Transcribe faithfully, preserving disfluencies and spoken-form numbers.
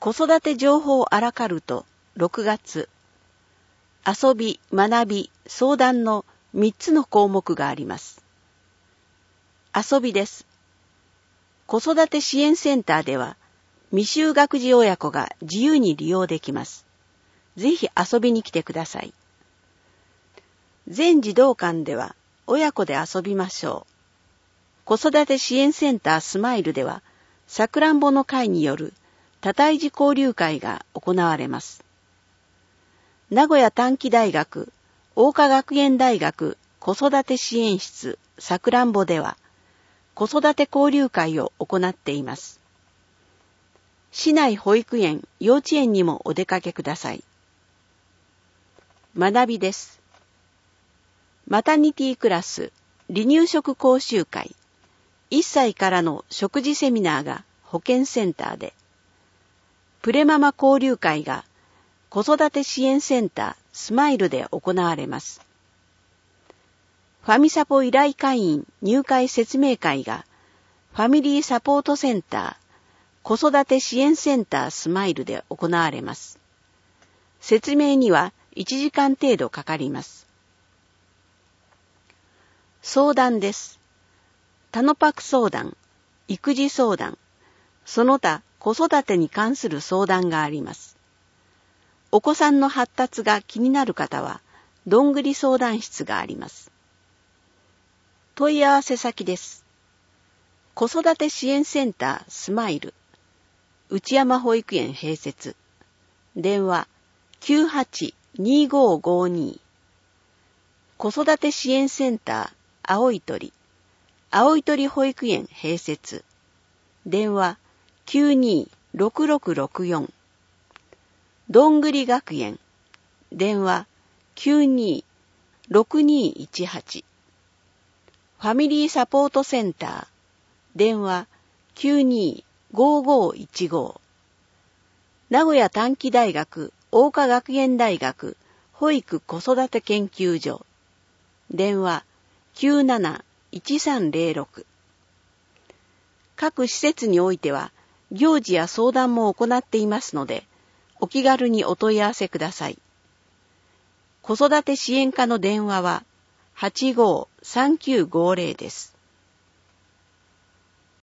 子育て情報アラカルトろくがつ、遊び、学び、相談のみっつの項目があります。遊びです。子育て支援センターでは、未就学児親子が自由に利用できます。ぜひ遊びに来てください。全児童館では親子で遊びましょう。子育て支援センタースマイルでは、さくらんぼの会による多胎児交流会が行われます。名古屋短期大学、桜花学園大学子育て支援室さくらんぼでは、子育て交流会を行っています。市内保育園、幼稚園にもお出かけください。学びです。マタニティクラス、離乳食講習会、いっさいからの食事セミナーが保健センターで、プレママ交流会が子育て支援センタースマイルで行われます。ファミサポ依頼会員入会説明会がファミリーサポートセンター子育て支援センタースマイルで行われます。説明にはいちじかん程度かかります。相談です。タノパク相談、育児相談、その他子育てに関する相談があります。お子さんの発達が気になる方は、どんぐり相談室があります。問い合わせ先です。子育て支援センタースマイル、内山保育園併設、電話 きゅうはちにーごーごーにー、子育て支援センター青い鳥、青い鳥保育園併設、電話 きゅうにーろくろくろくよん、どんぐり学園、電話 きゅうにーろくにーいちはち、ファミリーサポートセンター、電話 きゅうにーごーごーいちごー、名古屋短期大学桜花学園大学保育子育て研究所、電話 きゅうなないちさんぜろろく。各施設においては行事や相談も行っていますので、お気軽にお問い合わせください。子育て支援課の電話は はちごーさんきゅうごーぜろ です。